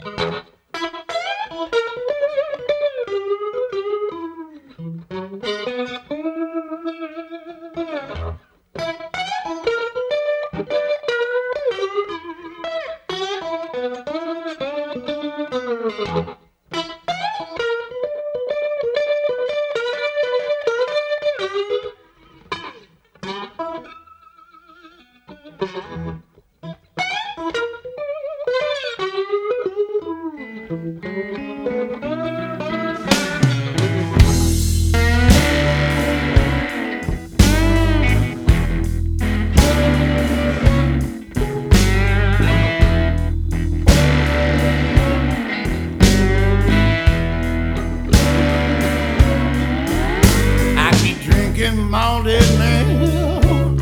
Malted milk,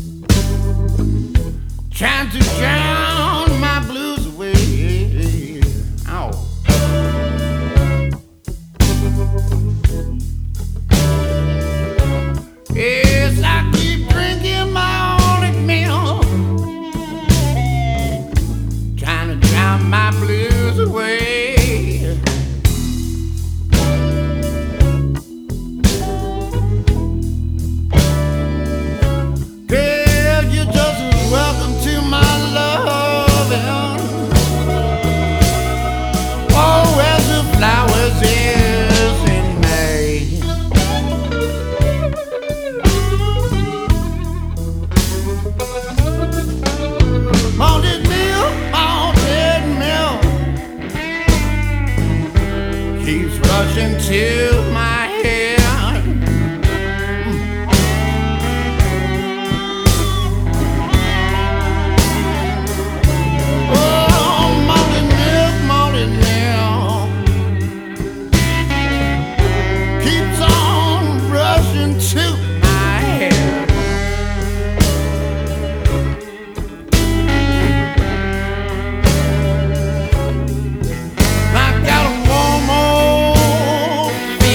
trying to drown my blues away. Ow. Yes, I keep drinking malted milk, trying to drown my blues away. Keeps rushing to my head. Oh, malted milk, keeps on rushing to my head. I got a warm old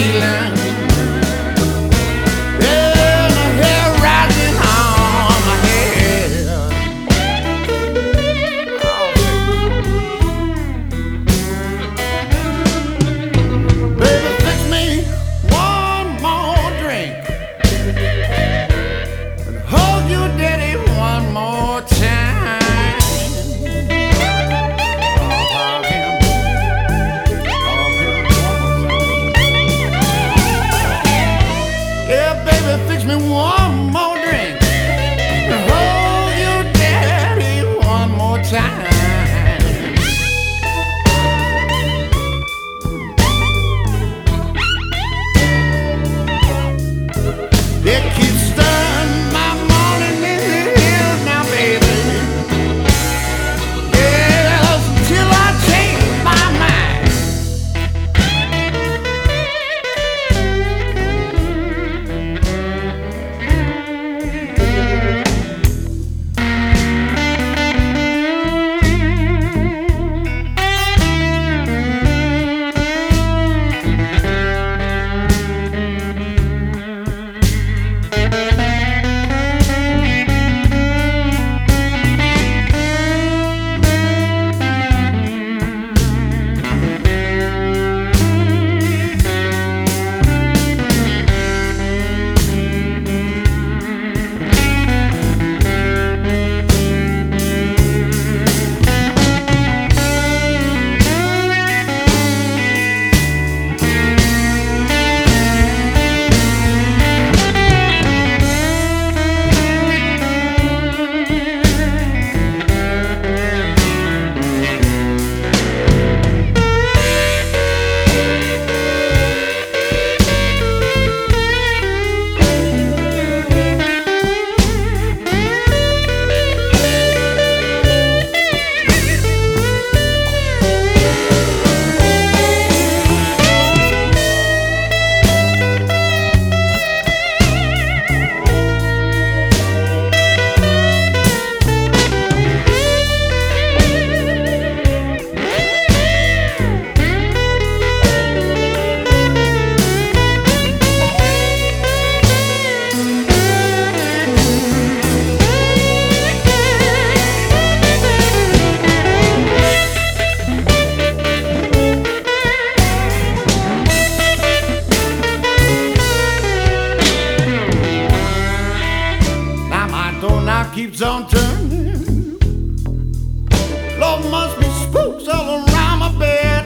spooks all around my bed.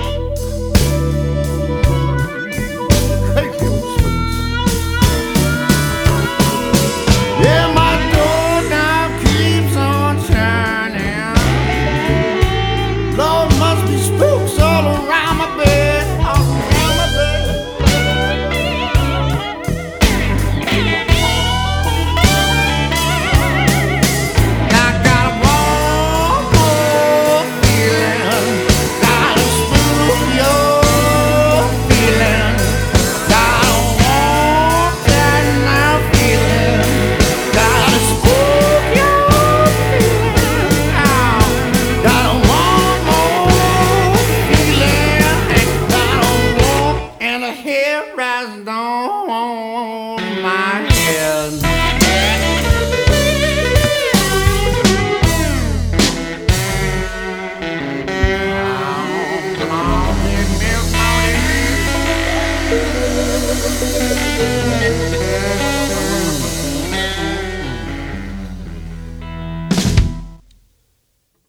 Crazy old spooks. Yeah, my door now keeps on shining. Lord, must be spooks all around my bed. All around my bed. Hair rising on my head.